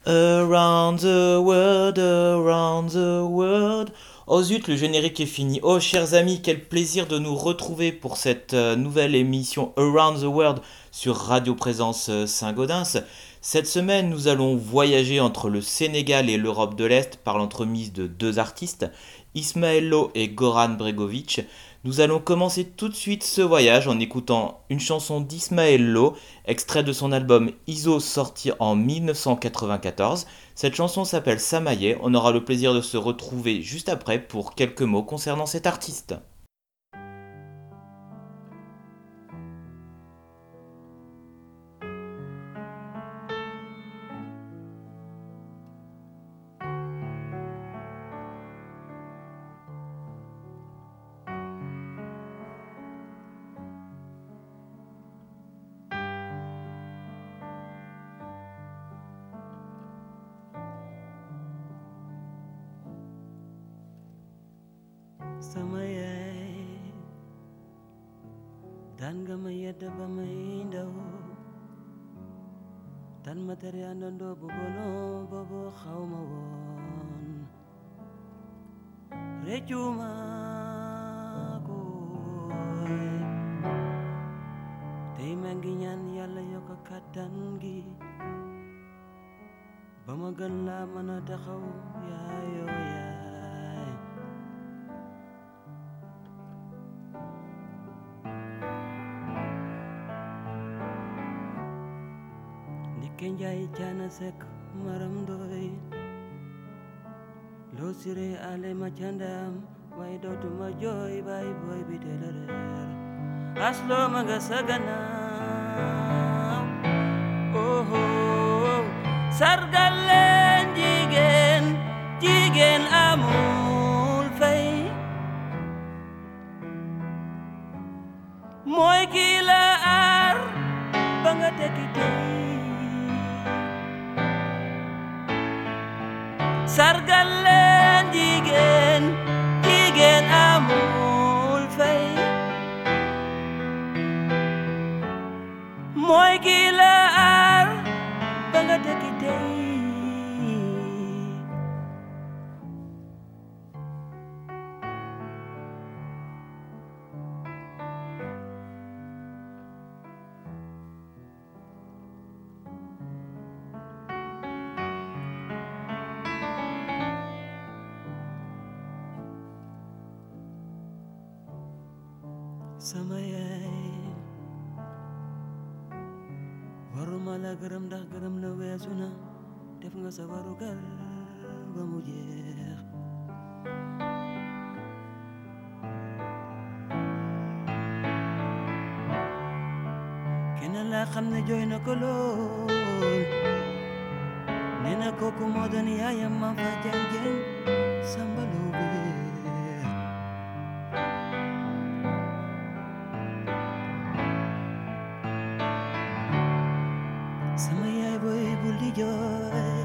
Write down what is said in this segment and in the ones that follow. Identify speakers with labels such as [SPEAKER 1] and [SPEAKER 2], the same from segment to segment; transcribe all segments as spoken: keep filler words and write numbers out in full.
[SPEAKER 1] Around the world, around the world. Oh zut, le générique est fini. Oh chers amis, quel plaisir de nous retrouver pour cette euh, nouvelle émission Around the World sur Radio Présence euh, Saint-Gaudens. Cette semaine, nous allons voyager entre le Sénégal et l'Europe de l'Est par l'entremise de deux artistes, Ismaël Lo et Goran Bregovic. Nous allons commencer tout de suite ce voyage en écoutant une chanson d'Ismaël Lo, extrait de son album Iso sorti en dix-neuf cent quatre-vingt-quatorze. Cette chanson s'appelle Samaye. On aura le plaisir de se retrouver juste après pour quelques mots concernant cet artiste.
[SPEAKER 2] Sama yaay daan nga ma yedd ba may ndaw tan ma tere àndandoo bu bono boobu xaw ma woon réccu ma koy tey maa ngi ñaan yàlla yokk kàttan gi ba ma gën laa mën a taxaw yaayoo yaay Kenjay Jana Sek Maram Doy Lo Sire Ale Machandam Why do to my joy by boy biteler Aslo Magasagana Oh oh Sargalen Jigen Jigen Amul Fay Moy Kila Ar Bangatekite sargal leen jigéen jigéen amul fay mooy ki la aar ba nga tekki tey sama yaay waruma la gërëm ndax gërëm la weesu na def nga sa warugar ba mu jeex kenn laa xam ne jooy na ko lool nee na kooku moo doon yaayam ma fa jeng jeng samba loo joy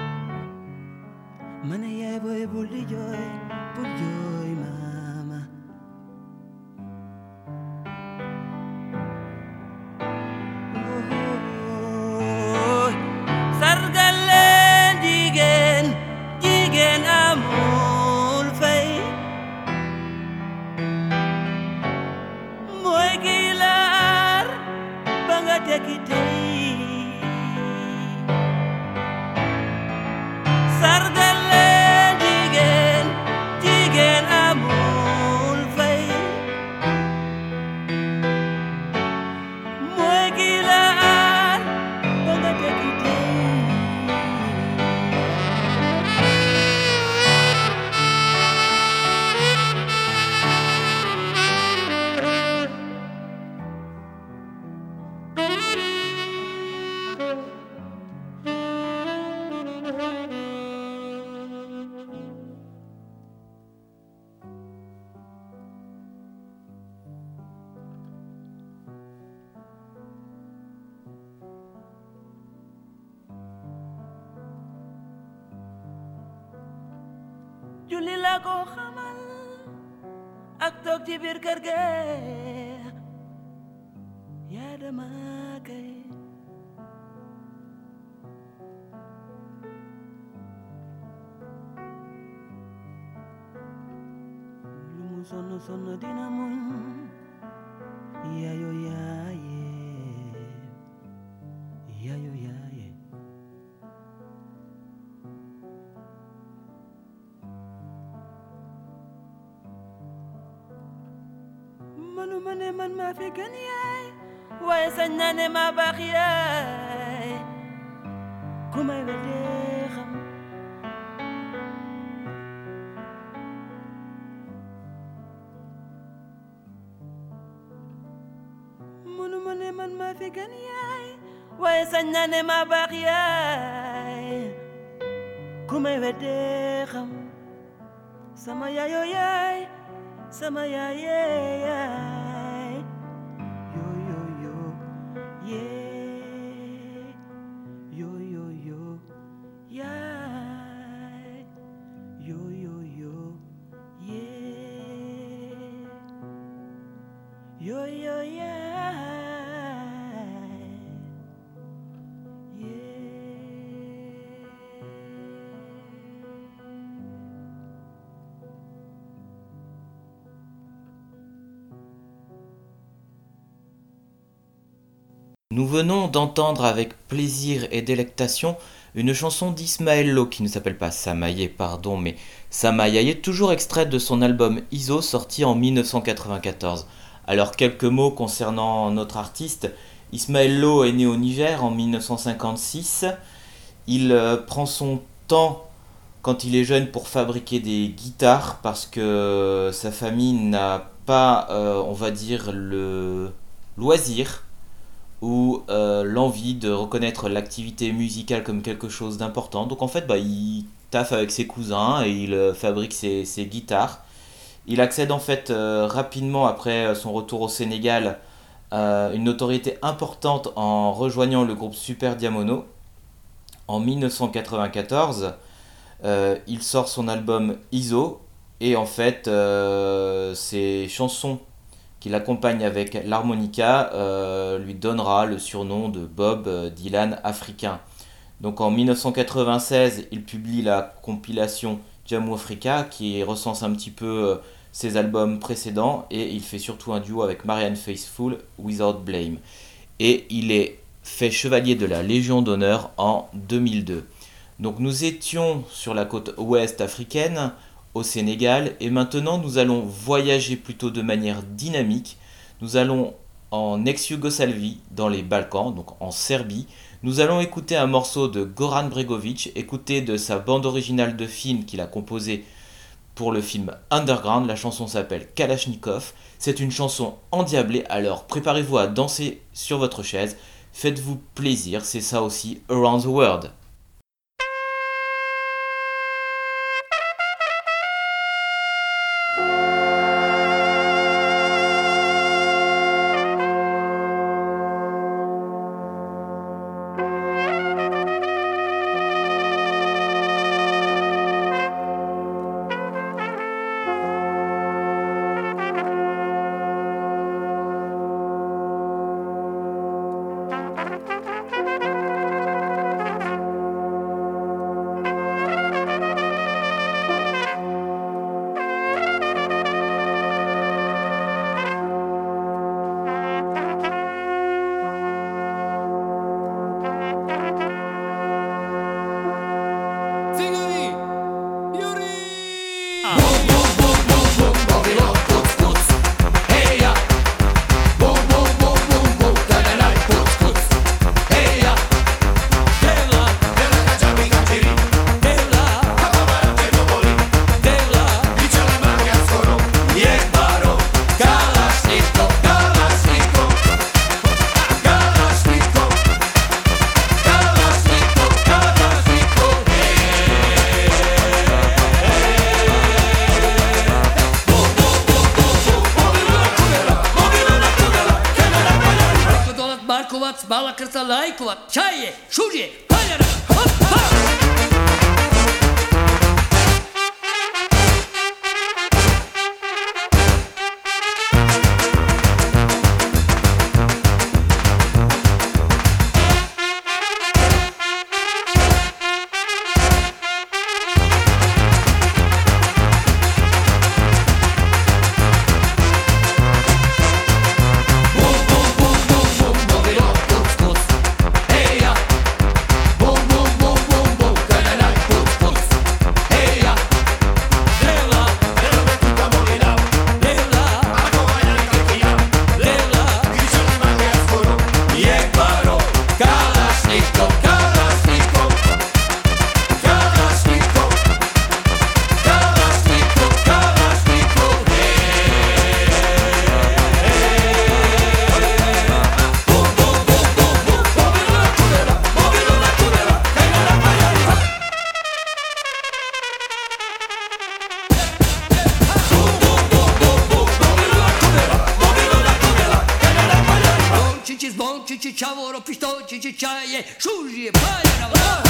[SPEAKER 2] mana yaay boy bul di joy bul joy mama oh sargal leen jigéen jigéen amul fay mooy ki laar ba nga tekki tey sargal leen jigéen jigéen amul fay mooy ki la aar ba nga tekki tey julli la ko xamal ak toog ci biir kër ga yaa dama kay sonn sonn dina muñ yaayo yaaye yaayo yaaye manuma ne man maa fi gën yaay waaye sañ naa ne maa baax yaay ku may weddee xam manuma ne man maa fi gën yaay waaye sañ naa ne maa baax yaay ku may weddee xam sama yaayo yaay sama yaaye yaay yo yo yo yeah yo yo yo yaay yo yo yo yeah yo yo yaay yeah.
[SPEAKER 1] Nous venons d'entendre avec plaisir et délectation une chanson d'Ismaël Lo qui ne s'appelle pas Samaye, pardon, mais Samayaye, toujours extraite de son album Iso sorti en dix-neuf cent quatre-vingt-quatorze. Alors quelques mots concernant notre artiste. Ismaël Lo est né au Niger en dix-neuf cent cinquante-six. Il euh, prend son temps quand il est jeune pour fabriquer des guitares parce que sa famille n'a pas, euh, on va dire, le loisir ou euh, l'envie de reconnaître l'activité musicale comme quelque chose d'important. Donc en fait, bah, il taffe avec ses cousins et il euh, fabrique ses, ses guitares. Il accède en fait euh, rapidement après son retour au Sénégal euh, une notoriété importante en rejoignant le groupe Super Diamono. En dix-neuf cent quatre-vingt-quatorze, euh, il sort son album Iso et en fait euh, ses chansons qui l'accompagne avec l'harmonica, euh, lui donnera le surnom de Bob Dylan africain. Donc en dix-neuf cent quatre-vingt-seize, il publie la compilation Jamu Africa qui recense un petit peu euh, ses albums précédents et il fait surtout un duo avec Marianne Faithfull, Without Blame. Et il est fait chevalier de la Légion d'honneur en deux mille deux. Donc nous étions sur la côte ouest africaine, au Sénégal, et maintenant nous allons voyager plutôt de manière dynamique. Nous allons en ex-Yougoslavie, dans les Balkans, donc en Serbie. Nous allons écouter un morceau de Goran Bregović, écouter de sa bande originale de film qu'il a composée pour le film Underground. La chanson s'appelle Kalachnikov. C'est une chanson endiablée, alors préparez-vous à danser sur votre chaise. Faites-vous plaisir, c'est ça aussi Around the World.
[SPEAKER 3] pisto, cici ciavoro, pisto, cici ciaie, sciugi, pagliara,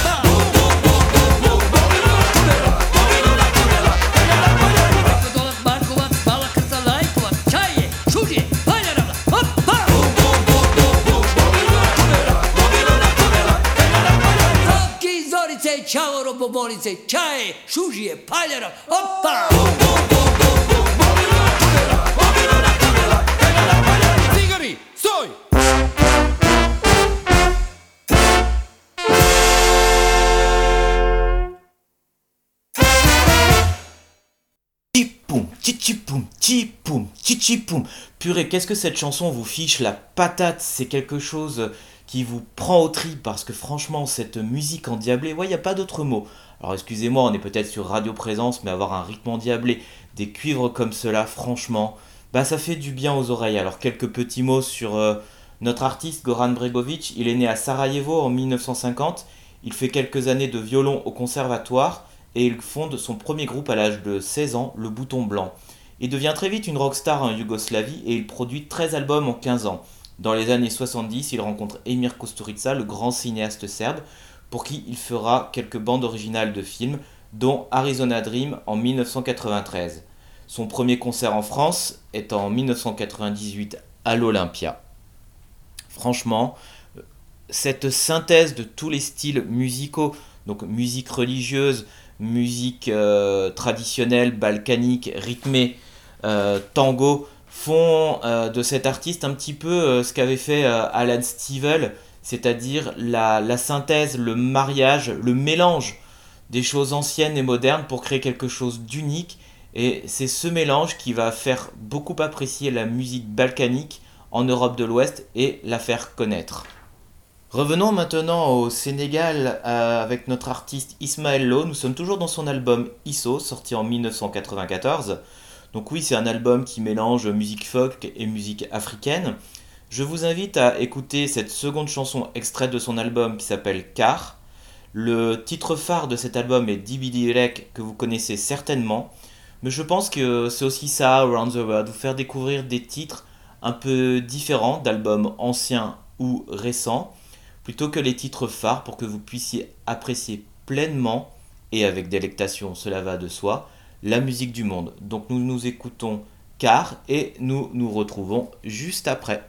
[SPEAKER 3] ciao bobonice, ciao, sciugi e pagliara, oppa! Zigari, soi!
[SPEAKER 1] Tchipoum, tchipoum, tchipoum, tchipoum. Purée, qu'est-ce que cette chanson vous fiche la patate? C'est quelque chose qui vous prend au trip parce que franchement, cette musique endiablée, ouais, il n'y a pas d'autre mot. Alors excusez-moi, on est peut-être sur Radio Présence, mais avoir un rythme endiablé, des cuivres comme cela, franchement, bah ça fait du bien aux oreilles. Alors quelques petits mots sur euh, notre artiste Goran Bregovic. Il est né à Sarajevo en mille neuf cent cinquante. Il fait quelques années de violon au conservatoire et il fonde son premier groupe à l'âge de seize ans, le Bouton Blanc. Il devient très vite une rockstar en Yougoslavie et il produit treize albums en quinze ans. Dans les années soixante-dix, il rencontre Emir Kusturica, le grand cinéaste serbe, pour qui il fera quelques bandes originales de films, dont Arizona Dream en mille neuf cent quatre-vingt-treize. Son premier concert en France est en mille neuf cent quatre-vingt-dix-huit à l'Olympia. Franchement, cette synthèse de tous les styles musicaux, donc musique religieuse, musique euh, traditionnelle, balkanique, rythmée, euh, tango, font euh, de cet artiste un petit peu euh, ce qu'avait fait euh, Alan Stivell, c'est-à-dire la, la synthèse, le mariage, le mélange des choses anciennes et modernes pour créer quelque chose d'unique. Et c'est ce mélange qui va faire beaucoup apprécier la musique balkanique en Europe de l'Ouest et la faire connaître. Revenons maintenant au Sénégal euh, avec notre artiste Ismaël Lo. Nous sommes toujours dans son album Isso, sorti en mille neuf cent quatre-vingt-quatorze. Donc oui, c'est un album qui mélange musique folk et musique africaine. Je vous invite à écouter cette seconde chanson extraite de son album qui s'appelle Car. Le titre phare de cet album est Dibidirek, que vous connaissez certainement. Mais je pense que c'est aussi ça, Around the World, vous faire découvrir des titres un peu différents d'albums anciens ou récents, plutôt que les titres phares pour que vous puissiez apprécier pleinement, et avec délectation, cela va de soi, la musique du monde. Donc nous nous écoutons Car et nous nous retrouvons juste après.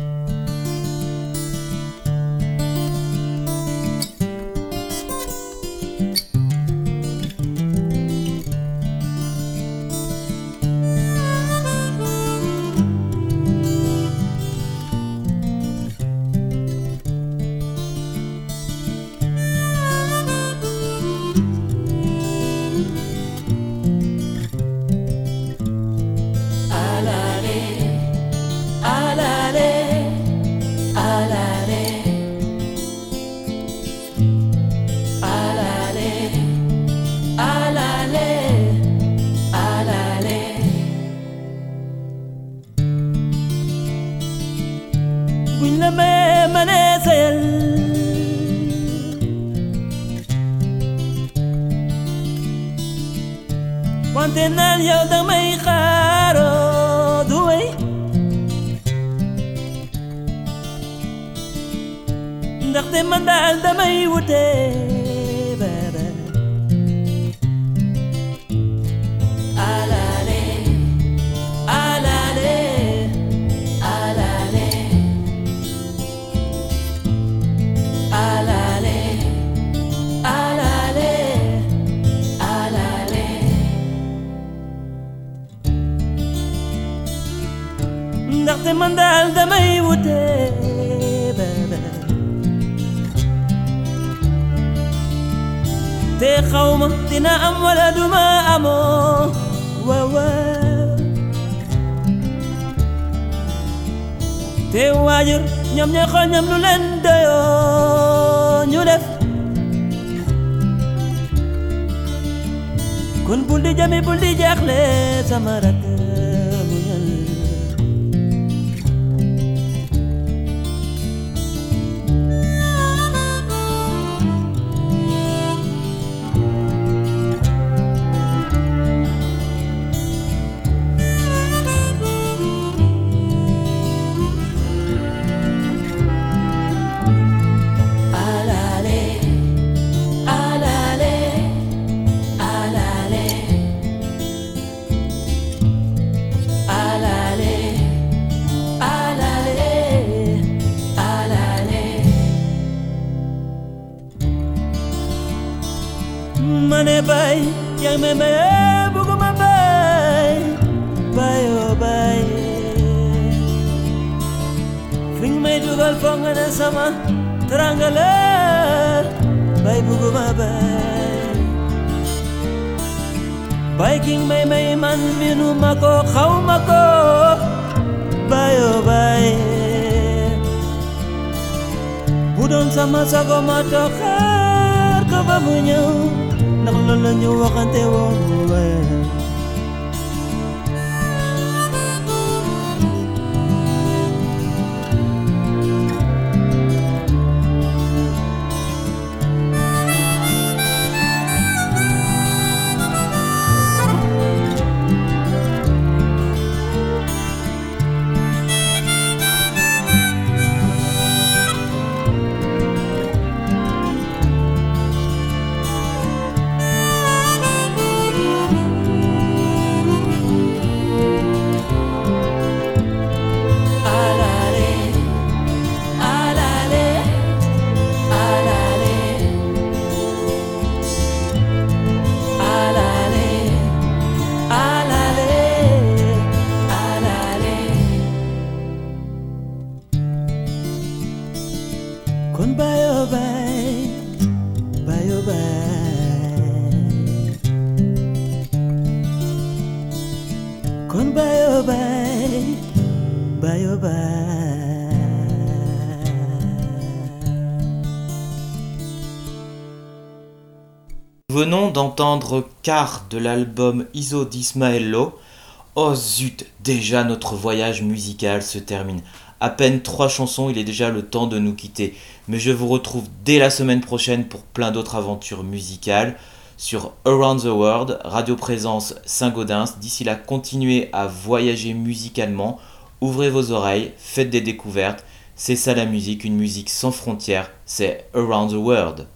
[SPEAKER 2] wante naan yow damay xaaroo du wey ndaxte man daal damay wute baba alale alale alale alale alale alale ndaxte man daal damay wute baba te xawma dina am wala duma amoo waaw waaw te waajur ñoom ñooy xool ñoom lu leen doyoo ñu def kon bul di jami bul di jaaxle sama rakk muñal me bay, yang me me buku ma bay, bay oh bay. Fing me dugal fongana sama teranggaler, bay buku ma bay. Bay king me me man minu mako khau mako, bay oh bay. Budon sama sago matokar kabamunyo, naklala nyo wakante wabuwe. Kon bayo bay, bayo bay. Kon bayo bay, bayo bay.
[SPEAKER 1] Nous venons d'entendre Car de l'album Iso d'Ismaello. Oh zut, déjà notre voyage musical se termine. À peine trois chansons, il est déjà le temps de nous quitter. Mais je vous retrouve dès la semaine prochaine pour plein d'autres aventures musicales sur Around the World, Radio Présence Saint-Gaudens. D'ici là, continuez à voyager musicalement, ouvrez vos oreilles, faites des découvertes. C'est ça la musique, une musique sans frontières, c'est Around the World.